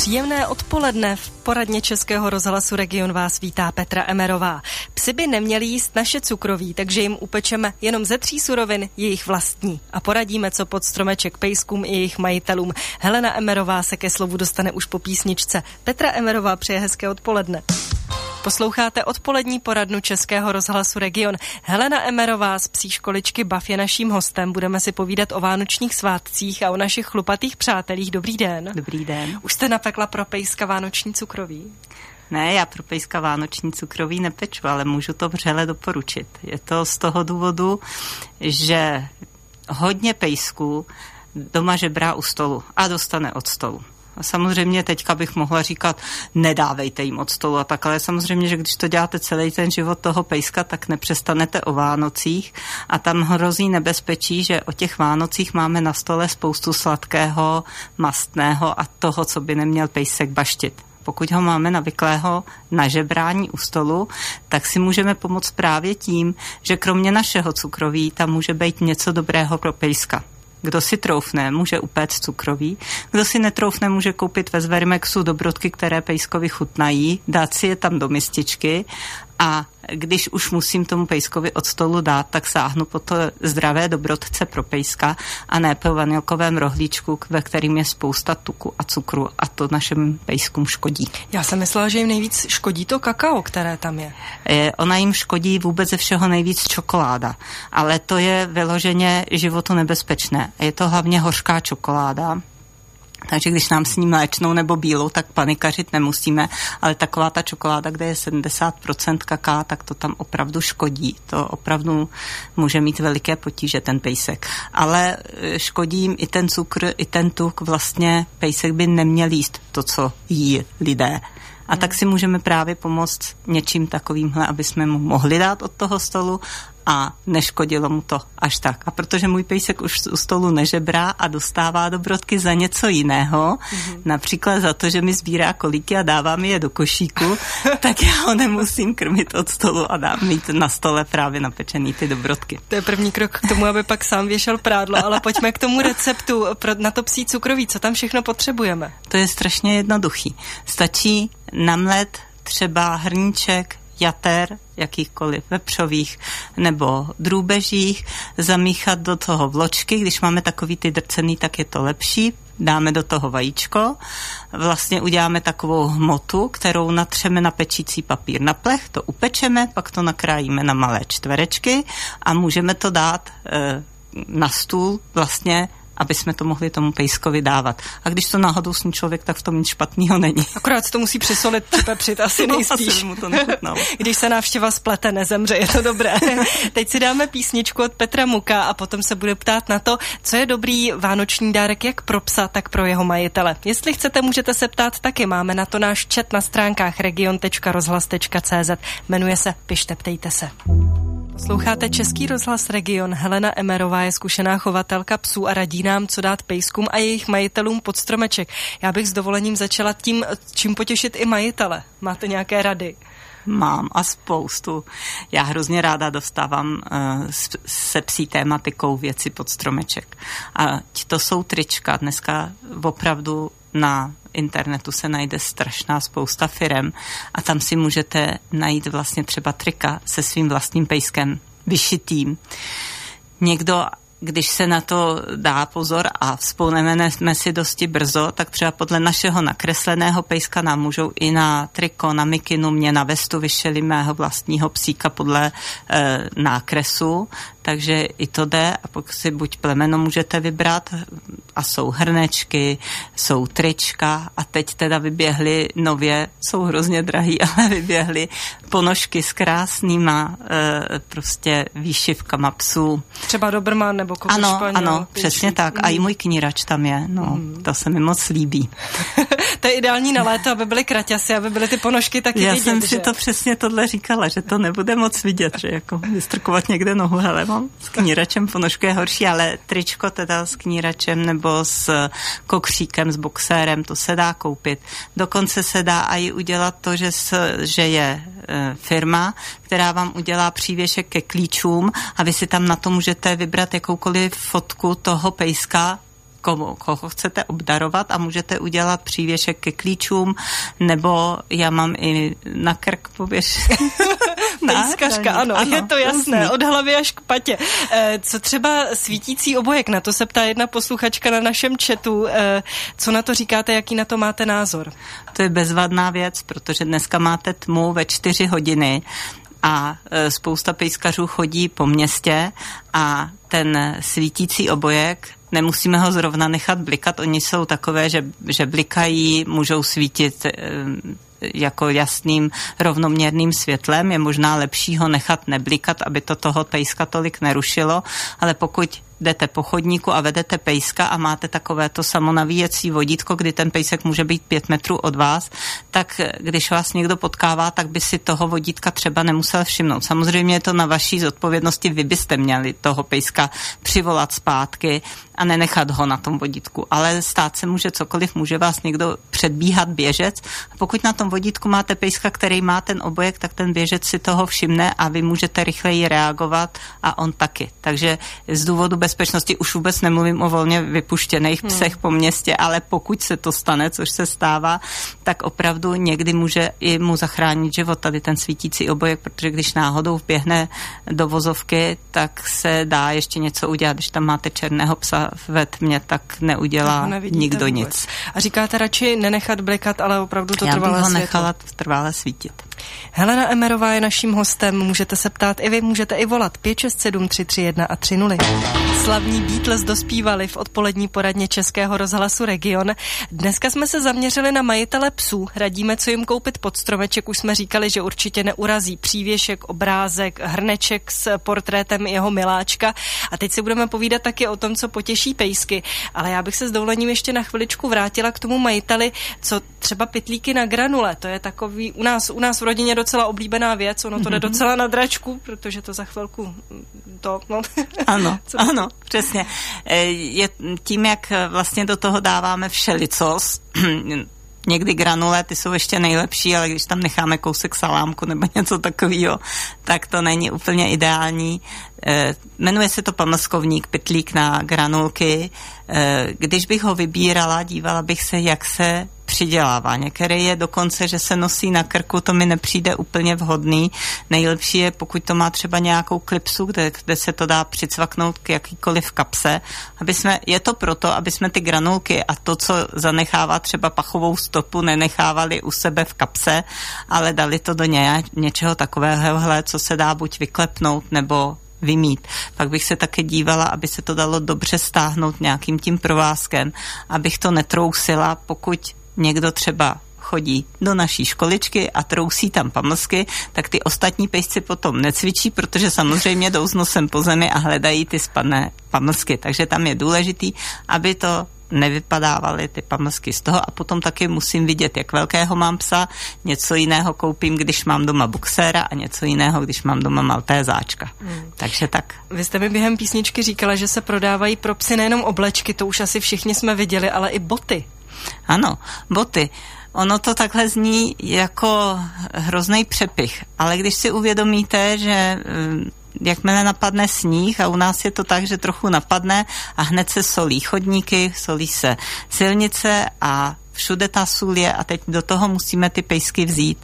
Příjemné odpoledne. V poradně Českého rozhlasu Region vás vítá Petra Emmerová. Psi by neměli jíst naše cukroví, takže jim upečeme jenom ze 3 surovin jejich vlastní. A poradíme, co pod stromeček pejskům i jejich majitelům. Helena Emmerová se ke slovu dostane už po písničce. Petra Emmerová přeje hezké odpoledne. Posloucháte odpolední poradnu Českého rozhlasu Region. Helena Emmerová z psí školičky BAF je naším hostem. Budeme si povídat o vánočních svátcích a o našich chlupatých přátelích. Dobrý den. Dobrý den. Už jste napekla pro pejska vánoční cukroví? Ne, já pro pejska vánoční cukroví nepeču, ale můžu to vřele doporučit. Je to z toho důvodu, že hodně pejsků doma žebrá u stolu a dostane od stolu. A samozřejmě teďka bych mohla říkat, nedávejte jim od stolu a tak, ale samozřejmě, že když to děláte celý ten život toho pejska, tak nepřestanete o Vánocích a tam hrozí nebezpečí, že o těch Vánocích máme na stole spoustu sladkého, mastného a toho, co by neměl pejsek baštit. Pokud ho máme navyklého na žebrání u stolu, tak si můžeme pomoct právě tím, že kromě našeho cukroví tam může být něco dobrého pro pejska. Kdo si troufne, může upéct cukroví. Kdo si netroufne, může koupit ve Zvermexu dobrodky, které pejskovi chutnají, dát si je tam do mističky a když už musím tomu pejskovi od stolu dát, tak sáhnu po to zdravé dobrodce pro pejska a ne po vanilkovém rohlíčku, ve kterým je spousta tuku a cukru a to našim pejskům škodí. Já jsem myslela, že jim nejvíc škodí to kakao, které tam je. Ona jim škodí vůbec ze všeho nejvíc čokoláda, ale to je vyloženě životu nebezpečné. Je to hlavně hořká čokoláda. Takže když nám sní mléčnou nebo bílou, tak panikařit nemusíme, ale taková ta čokoláda, kde je 70% kaká, tak to tam opravdu škodí. To opravdu může mít veliké potíže ten pejsek. Ale škodí jim i ten cukr, i ten tuk. Vlastně pejsek by neměl jíst to, co jí lidé. A tak si můžeme právě pomoct něčím takovýmhle, aby jsme mu mohli dát od toho stolu a neškodilo mu to až tak. A protože můj pejsek už u stolu nežebrá a dostává dobrodky za něco jiného, například za to, že mi sbírá kolíky a dává mi je do košíku, tak já ho nemusím krmit od stolu a dám mít na stole právě napečený ty dobrodky. To je první krok k tomu, aby pak sám věšel prádlo, ale pojďme k tomu receptu na to psí cukroví. Co tam všechno potřebujeme? To je strašně jednoduchý. Stačí namlet třeba hrníček jater, jakýchkoliv vepřových nebo drůbežích, zamíchat do toho vločky, když máme takový ty drcený, tak je to lepší, dáme do toho vajíčko, vlastně uděláme takovou hmotu, kterou natřeme na pečící papír na plech, to upečeme, pak to nakrájíme na malé čtverečky a můžeme to dát na stůl vlastně, aby jsme to mohli tomu pejskovi dávat. A když to náhodou sní člověk, tak v tom nic špatného není. Akorát se to musí přisolit, připepřit, asi nejspíš. Asi mu to nechutnalo. Když se návštěva splete, nezemře, je to dobré. Teď si dáme písničku od Petra Muka a potom se bude ptát na to, co je dobrý vánoční dárek jak pro psa, tak pro jeho majitele. Jestli chcete, můžete se ptát taky. Máme na to náš chat na stránkách region.rozhlas.cz. Jmenuje se Pište, ptejte se. Posloucháte Český rozhlas Region. Helena Emmerová je zkušená chovatelka psů a radí nám, co dát pejskům a jejich majitelům pod stromeček. Já bych s dovolením začala tím, čím potěšit i majitele. Máte nějaké rady? Mám a spoustu. Já hrozně ráda dostávám se psí tématikou věci pod stromeček. A to jsou trička. Dneska opravdu na internetu se najde strašná spousta firem a tam si můžete najít vlastně třeba trika se svým vlastním pejskem vyšitým. Někdo, když se na to dá pozor a vzpomeneme si dosti brzo, tak třeba podle našeho nakresleného pejska nám můžou i na triko, na mikinu, mě na vestu vyšeli mého vlastního psíka podle nákresu, takže i to jde a pokud si buď plemeno můžete vybrat a jsou hrnečky, jsou trička a teď teda vyběhly nově, jsou hrozně drahý, ale vyběhly ponožky s krásnýma prostě výšivkama psů. Třeba Doberman nebo Cocker Spaniel. Ano, přesně tak. A i můj knírač tam je. No, to se mi moc líbí. To je ideální na léto, aby byly kraťasy, aby byly ty ponožky taky vidět. Já jsem si to přesně tohle říkala, že to nebude moc vidět, že jako vystrkovat někde nohu, hele, mám s kníračem ponožku je horší, ale tričko teda s kníračem nebo s kokříkem, s boxérem, to se dá koupit. Dokonce se dá i udělat to, že je firma, která vám udělá přívěšek ke klíčům a vy si tam na to můžete vybrat jakoukoliv fotku toho pejska, koho chcete obdarovat a můžete udělat přívěšek ke klíčům, nebo já mám i na krk pověšek. Pejskařka, ano, je to jasné, od hlavy až k patě. Co třeba svítící obojek, na to se ptá jedna posluchačka na našem chatu. Co na to říkáte, jaký na to máte názor? To je bezvadná věc, protože dneska máte tmu ve 4 hodiny a spousta pejskařů chodí po městě a ten svítící obojek, nemusíme ho zrovna nechat blikat, oni jsou takové, že blikají, můžou svítit jako jasným rovnoměrným světlem, je možná lepší ho nechat neblikat, aby to toho pejska tolik nerušilo, ale pokud jdete po chodníku a vedete pejska a máte takovéto samonavíjecí vodítko, kdy ten pejsek může být 5 metrů od vás, tak když vás někdo potkává, tak by si toho vodítka třeba nemusel všimnout. Samozřejmě je to na vaší zodpovědnosti, vy byste měli toho pejska přivolat zpátky a nenechat ho na tom vodítku. Ale stát se může cokoliv, může vás někdo předbíhat běžec. A pokud na tom vodítku máte pejska, který má ten obojek, tak ten běžec si toho všimne a vy můžete rychleji reagovat a on taky. Takže z důvodu bezpečnosti už vůbec nemluvím o volně vypuštěných psech po městě, ale pokud se to stane, což se stává, tak opravdu někdy může i mu zachránit život tady ten svítící obojek, protože když náhodou vběhne do vozovky, tak se dá ještě něco udělat. Když tam máte černého psa ve tmě, tak neudělá nikdo vůbec nic. A říkáte radši nenechat blikat, ale opravdu to trvalé světlo. Já bych ho nechala trvalé svítit. Helena Emmerová je naším hostem, můžete se ptát i vy, můžete i volat 567 331 a 30. Slavní Beatles dospívali v odpolední poradně Českého rozhlasu Region. Dneska jsme se zaměřili na majitele psů. Radíme, co jim koupit pod stromeček. Už jsme říkali, že určitě neurazí přívěšek, obrázek, hrneček s portrétem jeho miláčka. A teď si budeme povídat taky o tom, co potěší pejsky. Ale já bych se s dovolením ještě na chviličku vrátila k tomu majiteli, co třeba pytlíky na granule. To je takový u nás v rodině docela oblíbená věc. Ono to jde docela na dračku, protože to za chvilku Ano, ano, přesně. Je tím, jak vlastně do toho dáváme všelicos, někdy granule, ty jsou ještě nejlepší, ale když tam necháme kousek salámku nebo něco takového, tak to není úplně ideální. Jmenuje se to pamlskovník, pytlík na granulky. Když bych ho vybírala, dívala bych se, jak se přidělává. Některé je dokonce, že se nosí na krku, to mi nepřijde úplně vhodný. Nejlepší je, pokud to má třeba nějakou klipsu, kde se to dá přicvaknout k jakýkoliv kapse. Je to proto, aby jsme ty granulky a to, co zanechává třeba pachovou stopu, nenechávali u sebe v kapse, ale dali to do něčeho takového, co se dá buď vyklepnout nebo vymít. Pak bych se také dívala, aby se to dalo dobře stáhnout nějakým tím provázkem, abych to netrousila, pokud někdo třeba chodí do naší školičky a trousí tam pamlsky, tak ty ostatní pejsci potom necvičí, protože samozřejmě jdou s nosem po zemi a hledají ty spadné pamlsky. Takže tam je důležitý, aby to nevypadávaly ty pamlsky z toho a potom taky musím vidět, jak velkého mám psa, něco jiného koupím, když mám doma boxéra a něco jiného, když mám doma maltézáčka. Takže tak. Vy jste mi během písničky říkala, že se prodávají pro psy nejenom oblečky, to už asi všichni jsme viděli, ale i boty. Ano, boty. Ono to takhle zní jako hrozný přepich, ale když si uvědomíte, že jakmile napadne sníh a u nás je to tak, že trochu napadne a hned se solí chodníky, solí se silnice a všude ta sůl je a teď do toho musíme ty pejsky vzít.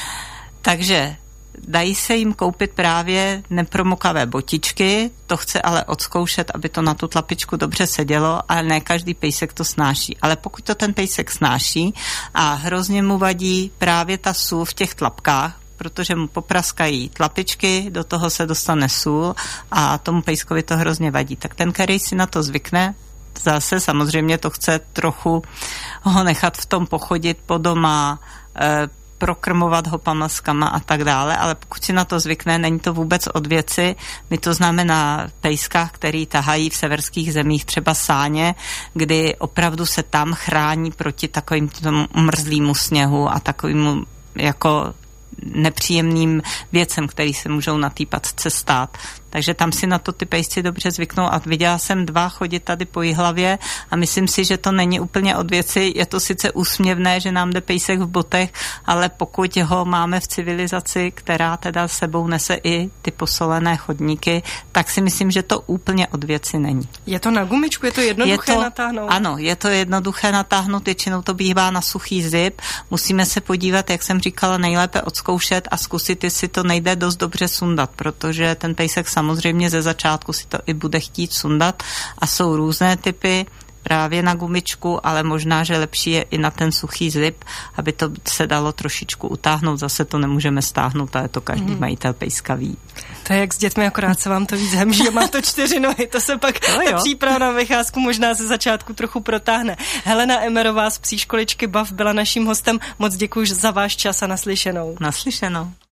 Takže dají se jim koupit právě nepromokavé botičky, to chce ale odzkoušet, aby to na tu tlapičku dobře sedělo, ale ne každý pejsek to snáší. Ale pokud to ten pejsek snáší a hrozně mu vadí právě ta sůl v těch tlapkách, protože mu popraskají tlapičky, do toho se dostane sůl a tomu pejskovi to hrozně vadí. Tak ten, který si na to zvykne, zase samozřejmě to chce trochu ho nechat v tom pochodit po doma, prokrmovat ho pamlskama a tak dále, ale pokud si na to zvykne, není to vůbec od věci. My to známe na pejskách, který tahají v severských zemích třeba sáně, kdy opravdu se tam chrání proti takovým mrzlému sněhu a takovému jako nepříjemným věcem, který se můžou na té pacce stát. takže tam si na to ty pejsci dobře zvyknou a viděla jsem 2 chodit tady po Jihlavě a myslím si, že to není úplně od věci, je to sice úsměvné, že nám jde pejsek v botech, ale pokud ho máme v civilizaci, která teda sebou nese i ty posolené chodníky, tak si myslím, že to úplně od věci není. Je to na gumičku, je to jednoduché natáhnout? Ano, je to jednoduché natáhnout, většinou to bývá na suchý zip. Musíme se podívat, jak jsem říkala, nejlépe odzkoušet a zkusit, jestli to nejde dost dobře sundat, protože ten pejsek samozřejmě ze začátku si to i bude chtít sundat a jsou různé typy právě na gumičku, ale možná, že lepší je i na ten suchý zip, aby to se dalo trošičku utáhnout. Zase to nemůžeme stáhnout, ale to každý majitel pejska ví. To je jak s dětmi, akorát se vám to víc hemží, má to 4 nohy, to se pak ta příprava na vycházku možná ze začátku trochu protáhne. Helena Emmerová z Psí školičky BAF byla naším hostem. Moc děkuji za váš čas a naslyšenou. Naslyšenou.